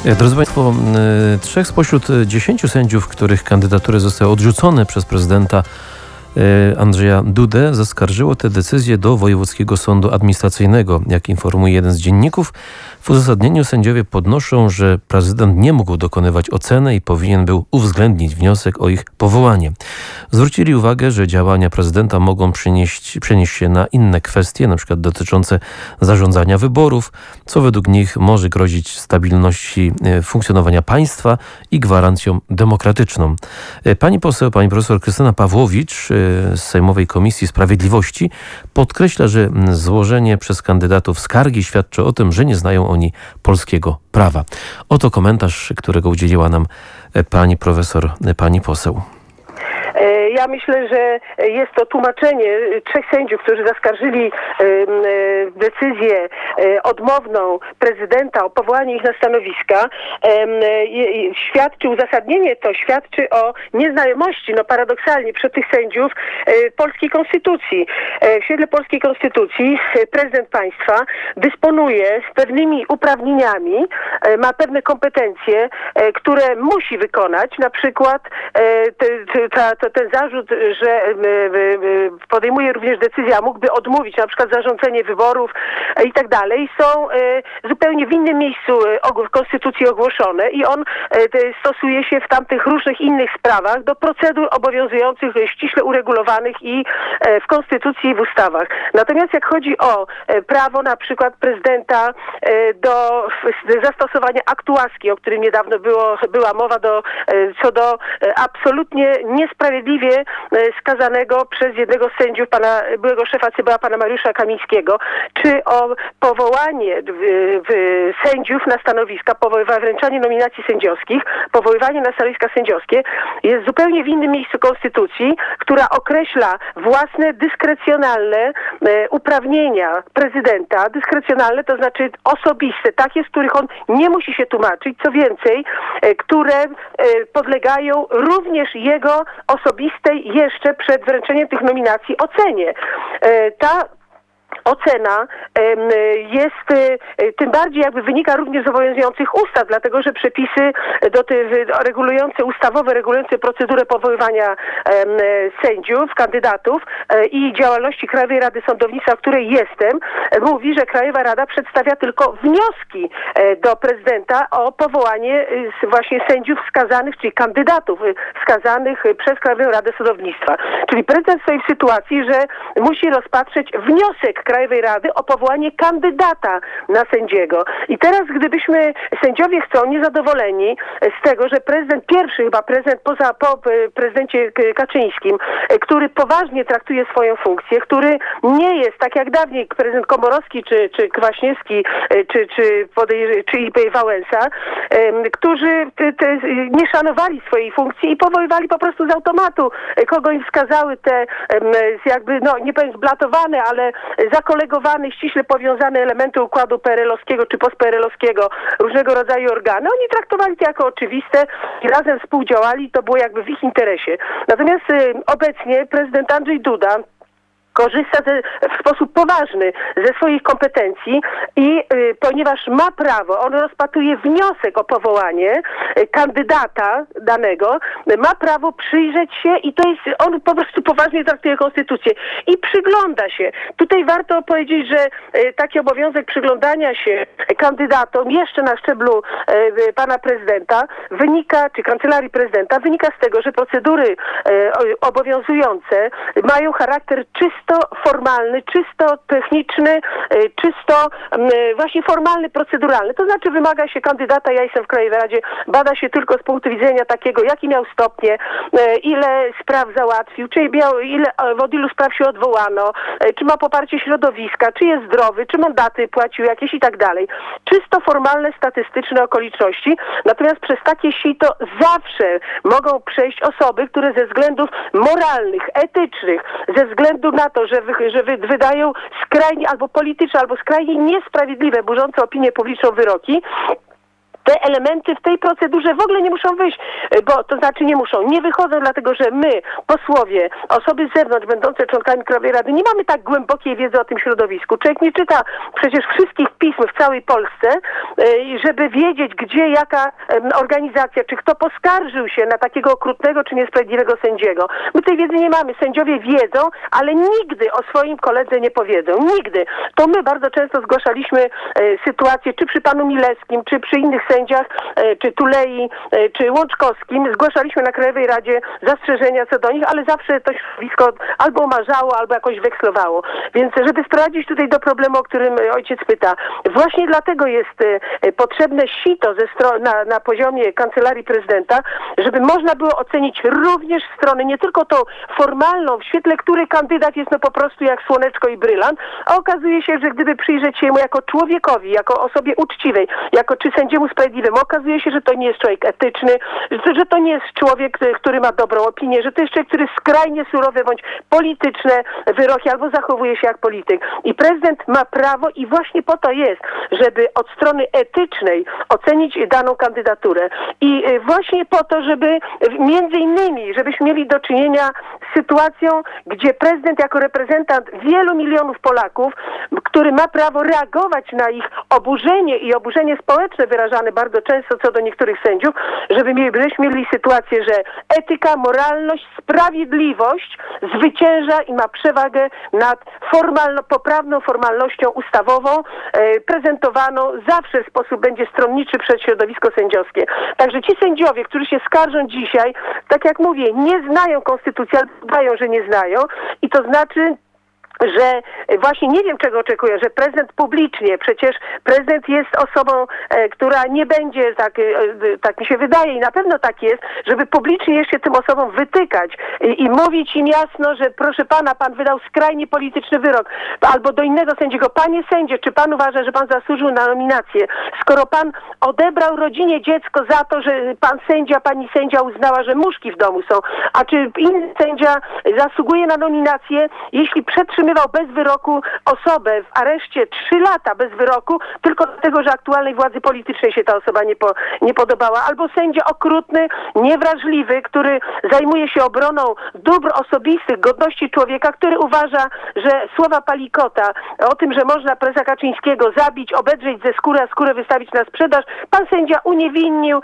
Drodzy Państwo, 3 spośród 10 sędziów, których kandydatury zostały odrzucone przez prezydenta Andrzeja Dudę, zaskarżyło tę decyzję do Wojewódzkiego Sądu Administracyjnego. Jak informuje jeden z dzienników, w uzasadnieniu sędziowie podnoszą, że prezydent nie mógł dokonywać oceny i powinien był uwzględnić wniosek o ich powołanie. Zwrócili uwagę, że działania prezydenta mogą przenieść się na inne kwestie, np. dotyczące zarządzania wyborów, co według nich może grozić stabilności funkcjonowania państwa i gwarancją demokratyczną. Pani poseł, pani profesor Krystyna Pawłowicz z Sejmowej Komisji Sprawiedliwości podkreśla, że złożenie przez kandydatów skargi świadczy o tym, że nie znają oni polskiego prawa. Oto komentarz, którego udzieliła nam pani profesor, pani poseł. Ja myślę, że jest to tłumaczenie 3 sędziów, którzy zaskarżyli decyzję odmowną prezydenta o powołanie ich na stanowiska. Uzasadnienie to świadczy o nieznajomości, paradoksalnie, przez tych sędziów polskiej konstytucji. W świetle polskiej konstytucji prezydent państwa dysponuje pewnymi uprawnieniami, ma pewne kompetencje, które musi wykonać. Na przykład ten zarzut, że podejmuje również decyzję, a mógłby odmówić na przykład zarządzenie wyborów i tak dalej, są zupełnie w innym miejscu w Konstytucji ogłoszone i on stosuje się w tamtych różnych innych sprawach do procedur obowiązujących, ściśle uregulowanych i w Konstytucji i w ustawach. Natomiast jak chodzi o prawo na przykład prezydenta do zastosowania aktu łaski, o którym niedawno była mowa, co do absolutnie niesprawiedliwie skazanego przez jednego z sędziów, byłego szefa CBA, pana Mariusza Kamińskiego, czy o powołanie sędziów na stanowiska, wręczanie nominacji sędziowskich, powoływanie na stanowiska sędziowskie jest zupełnie w innym miejscu Konstytucji, która określa własne dyskrecjonalne uprawnienia prezydenta. Dyskrecjonalne to znaczy osobiste, takie, z których on nie musi się tłumaczyć, co więcej, które podlegają również jego osobistej jeszcze przed wręczeniem tych nominacji ocenie. Ta ocena jest, tym bardziej wynika również z obowiązujących ustaw, dlatego że przepisy regulujące procedurę powoływania sędziów, kandydatów i działalności Krajowej Rady Sądownictwa, w której jestem, mówi, że Krajowa Rada przedstawia tylko wnioski do prezydenta o powołanie właśnie sędziów wskazanych, czyli kandydatów wskazanych przez Krajową Radę Sądownictwa. Czyli prezydent stoi w sytuacji, że musi rozpatrzeć wniosek Krajowej Rady o powołanie kandydata na sędziego. I teraz sędziowie chcą, niezadowoleni z tego, że prezydent po prezydencie Kaczyńskim, który poważnie traktuje swoją funkcję, który nie jest tak jak dawniej prezydent Komorowski, czy Kwaśniewski, czy Wałęsa, którzy nie szanowali swojej funkcji i powoływali po prostu z automatu, kogo im wskazały te nie powiem zblatowane, ale zakolegowane, ściśle powiązane elementy układu PRL-owskiego czy postPRL-owskiego, różnego rodzaju organy. Oni traktowali to jako oczywiste i razem współdziałali, to było w ich interesie. Natomiast obecnie prezydent Andrzej Duda korzysta w sposób poważny ze swoich kompetencji i ponieważ ma prawo, on rozpatruje wniosek o powołanie kandydata danego, ma prawo przyjrzeć się i to jest, on po prostu poważnie traktuje konstytucję i przygląda się. Tutaj warto powiedzieć, że taki obowiązek przyglądania się kandydatom jeszcze na szczeblu pana prezydenta czy kancelarii prezydenta wynika z tego, że procedury obowiązujące mają charakter czysto formalny, czysto techniczny, czysto właśnie formalny, proceduralny. To znaczy wymaga się kandydata, ja jestem w Krajowej Radzie, bada się tylko z punktu widzenia takiego, jaki miał stopnie, ile spraw załatwił, od ilu spraw się odwołano, czy ma poparcie środowiska, czy jest zdrowy, czy mandaty płacił jakieś i tak dalej. Czysto formalne, statystyczne okoliczności. Natomiast przez takie sito zawsze mogą przejść osoby, które ze względów moralnych, etycznych, ze względu na to, że wydają skrajnie albo polityczne, albo skrajnie niesprawiedliwe, burzące opinię publiczną wyroki, te elementy w tej procedurze w ogóle nie muszą wyjść, bo to znaczy nie muszą, nie wychodzą, dlatego że my, posłowie, osoby z zewnątrz będące członkami Krajowej Rady, nie mamy tak głębokiej wiedzy o tym środowisku. Człowiek nie czyta przecież wszystkich pism w całej Polsce, żeby wiedzieć, gdzie jaka organizacja, czy kto poskarżył się na takiego okrutnego czy niesprawiedliwego sędziego. My tej wiedzy nie mamy. Sędziowie wiedzą, ale nigdy o swoim koledze nie powiedzą. Nigdy. To my bardzo często zgłaszaliśmy sytuację, czy przy panu Milewskim, czy przy innych sędziach, czy Tulei, czy Łączkowskim. Zgłaszaliśmy na Krajowej Radzie zastrzeżenia co do nich, ale zawsze to środowisko albo omarzało, albo jakoś wekslowało. Więc żeby wprowadzić tutaj do problemu, o którym ojciec pyta, właśnie dlatego jest potrzebne sito na poziomie Kancelarii Prezydenta, żeby można było ocenić również stronę, nie tylko tą formalną, w świetle której kandydat jest po prostu jak słoneczko i brylant, a okazuje się, że gdyby przyjrzeć się mu jako człowiekowi, jako osobie uczciwej, jako czy sędziemu sprawiedliwemu, okazuje się, że to nie jest człowiek etyczny, że to nie jest człowiek, który ma dobrą opinię, że to jest człowiek, który skrajnie surowe bądź polityczne wyroki albo zachowuje się jak polityk. I prezydent ma prawo i właśnie po to jest, żeby od strony etycznej ocenić daną kandydaturę. I właśnie po to, żeby między innymi, żebyśmy mieli do czynienia z sytuacją, gdzie prezydent jako reprezentant wielu milionów Polaków, który ma prawo reagować na ich oburzenie i oburzenie społeczne wyrażane bardzo często co do niektórych sędziów, żebyśmy mieli sytuację, że etyka, moralność, sprawiedliwość zwycięża i ma przewagę nad poprawną formalnością ustawową, prezentowaną zawsze w sposób będzie stronniczy przez środowisko sędziowskie. Także ci sędziowie, którzy się skarżą dzisiaj, tak jak mówię, nie znają konstytucji, ale udają, że nie znają i to znaczy, że właśnie nie wiem, czego oczekuję, że prezydent publicznie, przecież prezydent jest osobą, która nie będzie, tak mi się wydaje i na pewno tak jest, żeby publicznie jeszcze tym osobom wytykać i mówić im jasno, że proszę pana, pan wydał skrajnie polityczny wyrok, albo do innego sędziego, panie sędzie, czy pan uważa, że pan zasłużył na nominację? Skoro pan odebrał rodzinie dziecko za to, że pan sędzia, pani sędzia uznała, że muszki w domu są, a czy inny sędzia zasługuje na nominację, jeśli przetrzymywał bez wyroku osobę w areszcie 3 lata bez wyroku, tylko dlatego, że aktualnej władzy politycznej się ta osoba nie podobała. Albo sędzia okrutny, niewrażliwy, który zajmuje się obroną dóbr osobistych, godności człowieka, który uważa, że słowa Palikota o tym, że można prezesa Kaczyńskiego zabić, obedrzeć ze skóry, a skórę wystawić na sprzedaż, pan sędzia uniewinnił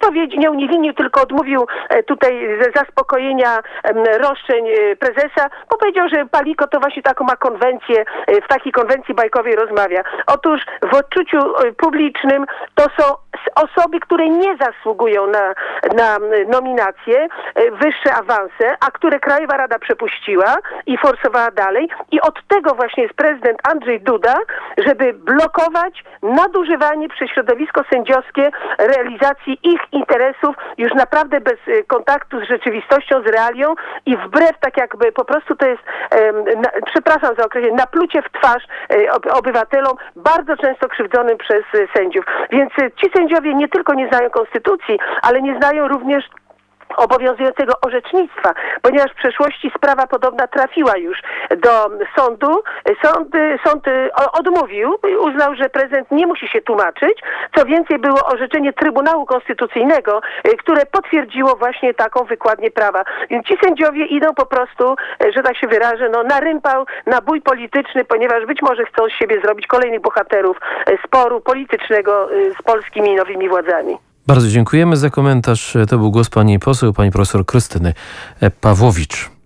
i nie uniewinnił, tylko odmówił tutaj zaspokojenia roszczeń prezesa, bo powiedział, że Palikot to właśnie taką ma konwencję, w takiej konwencji bajkowej rozmawia. Otóż w odczuciu publicznym to są osoby, które nie zasługują na nominacje, wyższe awanse, a które Krajowa Rada przepuściła i forsowała dalej. I od tego właśnie jest prezydent Andrzej Duda, żeby blokować nadużywanie przez środowisko sędziowskie realizacji ich interesów już naprawdę bez kontaktu z rzeczywistością, z realią i wbrew, tak jakby po prostu to jest, przepraszam za określenie, naplucie w twarz obywatelom, bardzo często krzywdzonym przez sędziów. Więc ci sędziowie nie tylko nie znają konstytucji, ale nie znają również obowiązującego orzecznictwa, ponieważ w przeszłości sprawa podobna trafiła już do sądu. Sąd odmówił, uznał, że prezydent nie musi się tłumaczyć. Co więcej, było orzeczenie Trybunału Konstytucyjnego, które potwierdziło właśnie taką wykładnię prawa. Więc ci sędziowie idą po prostu, że tak się wyrażę, na rympał, na bój polityczny, ponieważ być może chcą z siebie zrobić kolejnych bohaterów sporu politycznego z polskimi nowymi władzami. Bardzo dziękujemy za komentarz. To był głos pani poseł, pani profesor Krystyny Pawłowicz.